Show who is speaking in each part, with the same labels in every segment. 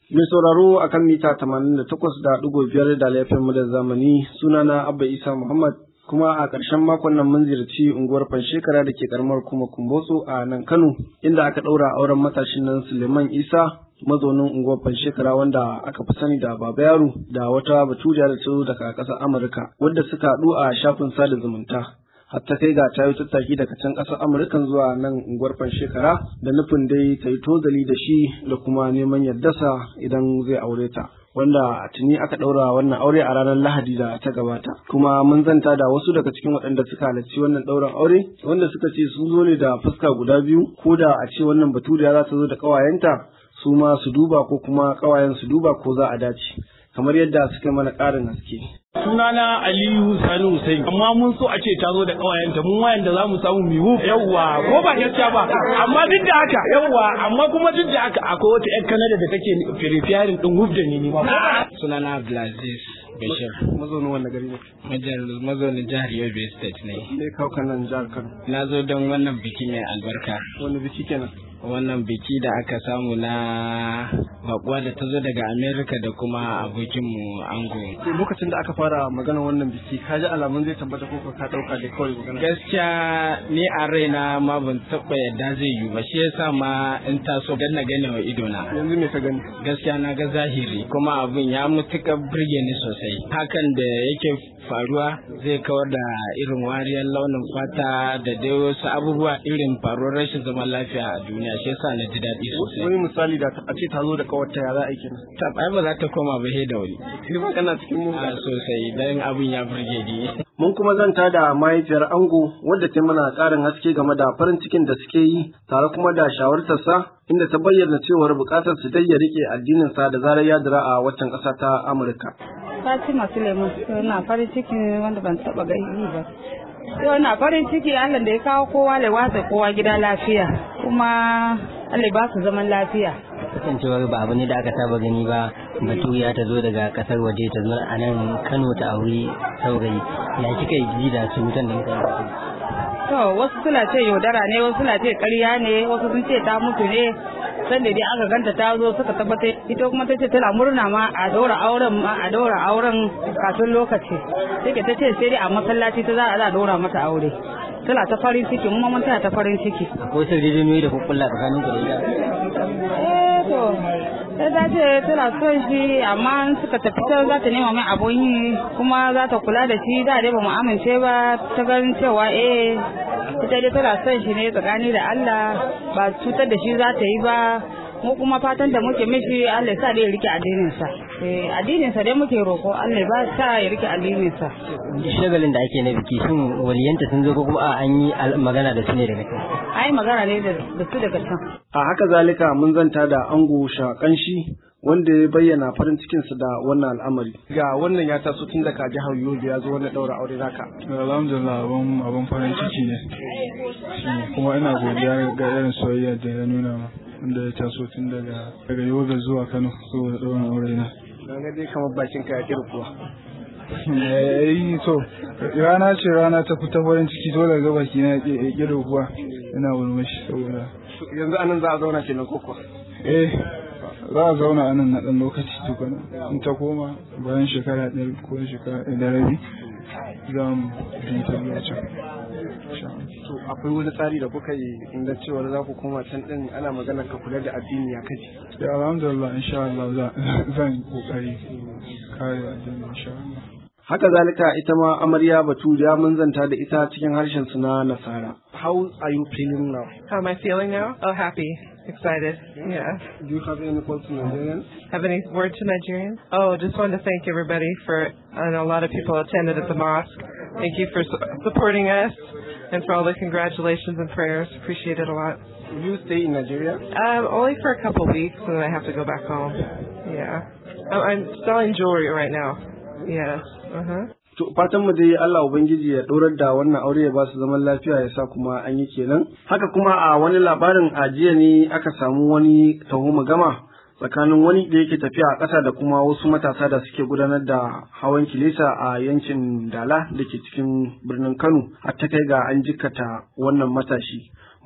Speaker 1: Mai sauraro akan mita 88.5 da laifin mu da zamani, sunana Abba Isa Muhammad, kuma a ƙarshen makon nan mun ziyarci unguwar Fanshekara da ke karamar kuma Kumbotso a nan Kano, inda aka ɗaura auren matashin nan Suleiman Isa, mazaunin unguwar Fanshekara wanda aka fi sani da Baba Yaro, da wata baturiya da ta daga ƙasar Amurka, wadda suka haɗu a shafin sada zumunta. Hatta kai ga ta yi tattaki daga can ƙasar Amurka zuwa nan unguwar Fanshekara da nufin dai ta yi tozali da shi da kuma neman yardarsa idan zai aure ta. Wanda tuni aka ɗaura wannan aure a ranar Lahadi da ta gabata. Kuma mun zanta da wasu daga cikin waɗanda suka halarci wannan ɗaurin aure, wanda suka ce sun zo ne da fuska guda biyu, ko da a ce wannan baturiya za ta zo da ƙawayenta su ma su duba ko kuma ƙawayen su duba ko za a dace. Kamar yadda suka mana ƙarin haske.
Speaker 2: Sunana Aliyu Sani Hussein, amma mun so a ce ta zo da ƙawayenta, mun wayan da za mu samu mihu yawwa ko ba gaskiya ba, amma duk da haka yawwa, amma kuma duk da haka akwai wata 'yan Kanada da take firifiyarin ɗin wuf da ni.
Speaker 3: Sunana Abdulaziz Bashir.
Speaker 1: Mazaunin wannan gari ne?
Speaker 3: Mazaunin jihar Yobe State ne.
Speaker 1: Me kawo nan jihar Kano?
Speaker 3: Na zo don wannan biki mai albarka.
Speaker 1: Wani biki kenan?
Speaker 3: Wannan biki da aka samu na bakuwa da ta zo daga Amerika da kuma abokinmu ango.
Speaker 1: Lokacin da aka fara magana wannan biki, ka ji alamun zai tabbata ko ka ɗauka da kawai magana?
Speaker 3: Gaskiya ni a raina ma ban taɓa yadda zai yi ba, shi yasa ma in taso dan na gane wa idona.
Speaker 1: Yanzu me ka gani?
Speaker 3: Gaskiya na ga zahiri kuma abin ya mutuƙar burge ni sosai. Hakan da yake faruwa zai kawar da irin wariyar launin fata da dai wasu abubuwa irin faruwar rashin zaman lafiya a duniya, shi yasa na ji daɗi sosai.
Speaker 1: Wani misali da a ce ta zo da kawarta ya za a yi kenan?
Speaker 3: Ai ba za ta koma ba da wuri.
Speaker 1: Ni ba kana cikin mun
Speaker 3: sosai dan abin ya burge ni.
Speaker 1: Mun kuma zanta da mahaifiyar ango wadda ta mana ƙarin haske game da farin cikin da suke yi tare kuma da shawartarsa, inda ta bayyana cewar buƙatar su dai ya rike addinin sa da zarar ya dira a waccan ƙasa ta Amurka.
Speaker 4: Fatima Suleiman, na farin ciki wanda ban taɓa gani ba. Yau na farin ciki Allah da ya kawo kowa da watsa kowa gida lafiya, kuma Allah ba su zaman lafiya.
Speaker 5: Kasancewar ba abu ne da aka saba gani ba, baturiya ta zo daga kasar waje ta zo a nan Kano ta auri saurayi, ya kika ji da su mutan da muka yi?
Speaker 4: To wasu suna ce yaudara ne, wasu suna ce ƙarya ne, wasu sun ce ta mutu ne. Sanda dai aka ganta ta zo suka tabbatar, ita kuma ta ce tana murna ma a daura auren kafin lokaci. Take ta ce sai dai a masallaci ta za a daura mata aure. Tana ta farin ciki, mu mun tana ta farin ciki.
Speaker 5: Akwai sirri da kukkulla tsakanin ku da ita?
Speaker 4: To sai ta ce tana son shi, amma suka tafi ta za ta nema mai abun yi, kuma za ta kula da shi. Da dai ba mu amince ba, ta ganin cewa ita dai tana son shi ne tsakani da Allah, ba cutar da shi za ta yi ba. Mu kuma fatan da muke mishi Allah ya sa dai ya rike addininsa. Addininsa dai muke roko, Allah ba sa ya rike addininsa.
Speaker 5: Shagalin da ake na biki, shin waliyanta sun zo ko kuma an yi magana da su ne daga can?
Speaker 4: Ai magana ne da su daga can.
Speaker 1: A haka zalika mun zanta da ango Shakanshi, wanda ya bayyana farin cikinsa da wannan al'amari. Ga wannan ya taso tun daga jihar Yobe ya zo wannan ɗaura aure naka.
Speaker 6: Alhamdulillah abin farin ciki ne. Kuma ina godiya ga irin soyayya da ya nuna ma. Wanda ya taso tun daga Yobe zuwa Kano saboda ɗaurin aure na.
Speaker 1: Na dai kamar bakin ka ya kirkuwa.
Speaker 6: To rana ta fita farin ciki, dole ga baki na ya kirkuwa, ina murmushi saboda.
Speaker 1: Yanzu anan za a zauna kenan ko kuwa?
Speaker 6: Za a zauna a nan na ɗan lokaci tukuna, in ta koma bayan shekara ɗaya ko shekara ɗaya da rabi za mu bi ta zuwa can.
Speaker 1: To akwai wani tsari da kuka yi inda cewar za ku koma can ɗin, ana magana ka kula da addini ya kaji?
Speaker 6: Ya alhamdulillah, insha Allah zan yi kokari kare addini insha Allah.
Speaker 1: Haka zalika ita ma amarya baturiya mun zanta da ita cikin harshen su na Nasara. How are you feeling now?
Speaker 7: How am I feeling now? Oh, happy. Excited. Yeah.
Speaker 1: Do you have any words to Nigerians?
Speaker 7: Have any word to Nigerians? Oh, just wanted to thank everybody I know a lot of people attended at the mosque. Thank you for supporting us and for all the congratulations and prayers. Appreciate it a lot.
Speaker 1: Will you stay in Nigeria?
Speaker 7: Only for a couple weeks and then I have to go back home. Yeah. I'm selling jewelry right now. Yes.
Speaker 1: To fatan mu dai Allah Ubangiji ya dorar da wannan aure ya ba su zaman lafiya ya sa kuma an yi kenan. Haka kuma a wani labarin a jiya ne aka samu wani taho gama tsakanin wani da yake tafiya a ƙasa da kuma wasu matasa da suke gudanar da hawan kilisa a yankin Dala da ke cikin birnin Kano, har ta kai ga an jikkata wannan matashi.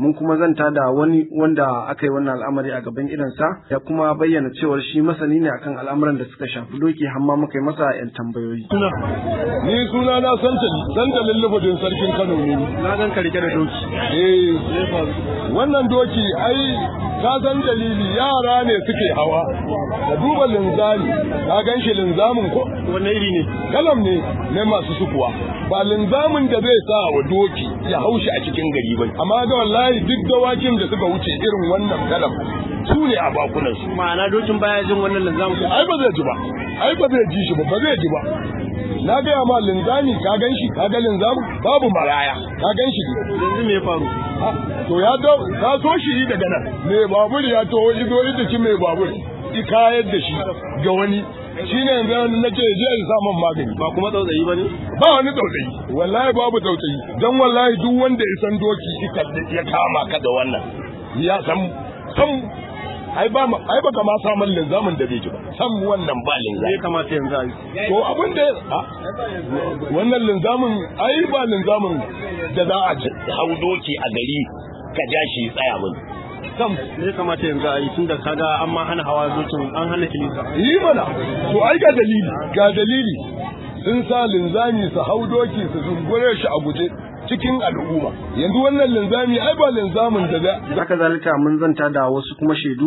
Speaker 1: mun kuma zanta da wani wanda aka yi wannan al'amari a gaban idansa ya kuma bayyana cewar shi masani ne akan al'amuran da suka shafi doki hamma muka yi masa 'yan tambayoyi.
Speaker 8: Ni suna na santalin lubudin sarkin Kano ne.
Speaker 1: Na gan ka rike da doki.
Speaker 8: Wannan doki ai ka san dalili yara ne suke hawa da duba linzami ka gan shi linzamin ko
Speaker 1: Wanne iri ne?
Speaker 8: kalam ne masu sukuwa ba linzamin da zai sa wa doki ya haushi a cikin gari ba amma ga wallahi duk dawakin da suka wuce irin wannan kalam su ne a bakunan su.
Speaker 1: Ma'ana dokin baya jin wannan linzamin?
Speaker 8: Ai ba zai ji ba, ai ba zai ji shi ba zai ji ba. Na gaya ma linzami ka gan shi ka ga linzamin babu maraya ka gan shi.
Speaker 1: Yanzu me ya faru?
Speaker 8: To ya ka so shi daga nan mai babur ya to ido ita ki mai babur ki kayar da shi ga wani shine yanzu nake je in sa man magani.
Speaker 1: Ba kuma tsautsayi bane?
Speaker 8: Ba wani tsautsayi wallahi babu tsautsayi dan wallahi duk wanda ya san doki ya kama ka da wannan ya san ai ba ka ma samun linzamin da bai ji ba san wannan ba linzami.
Speaker 1: Ya kamata yanzu a yi.
Speaker 8: To abin da wannan linzamin ai ba linzamin da za a hau doki a gari ka ja shi tsaya mun.
Speaker 1: Sam ya kamata yanzu a yi tun da kaga an ma hana hawa dokin an hana kilisa.
Speaker 8: Yi mana to ai ga dalili sun sa linzami su hau doki su zungure shi a guje cikin al'umma yanzu wannan linzami ai ba linzamin da
Speaker 1: haka zalika mun zanta da wasu kuma shaidu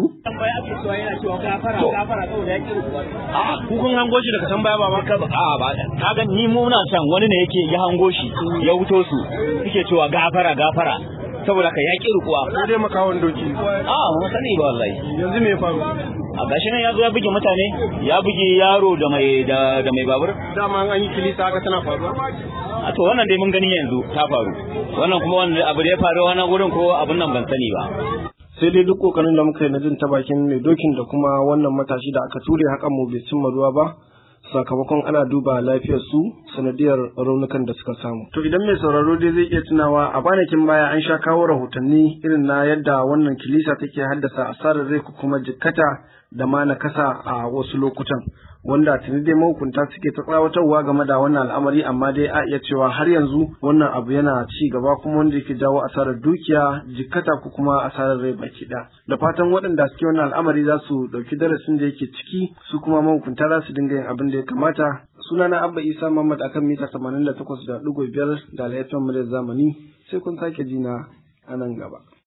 Speaker 2: ku kun hango shi daga can baya ba ka ba kaga ni mu muna san wani ne yake ya hango shi ya wuto su suke cewa gafara saboda ka yaki rukuwa
Speaker 1: ko dai makawon doki
Speaker 2: mun sani ba wallahi.
Speaker 1: Yanzu me ya faru?
Speaker 2: A gashi nan ya zo ya buge mutane ya buge yaro da mai babur.
Speaker 1: Dama an yi kilisa haka tana faruwa?
Speaker 2: A to wannan dai mun gani yanzu ta faru wannan kuma wannan abu da ya faru wannan gurin ko abun nan ban sani ba.
Speaker 1: Sai dai duk kokarin da muka yi na jin ta bakin mai dokin da kuma wannan matashi da aka ture hakan mu bai cimma ruwa ba sakamakon ana duba lafiyar su sanadiyar raunukan da suka samu. To idan mai sauraro dai zai iya tunawa a kwanakin baya an sha kawo rahotanni irin na yadda wannan kilisa take haddasa asarar rai kuma jikkata da ma nakasa a wasu lokutan wanda tuni dai mahukunta suke ta tsawatarwa game da wannan al'amari amma dai a iya cewa har yanzu wannan abu yana ci gaba kuma wanda yake jawo asarar dukiya jikkata ko kuma asarar rai baki ɗaya. Da fatan waɗanda suke wannan al'amari za su ɗauki darasin da yake ciki su kuma mahukunta za su dinga yin abin da ya kamata. Sunana Abba Isa Muhammad akan mita 88.5 da laifin mu da zamani sai kun sake jina a nan gaba.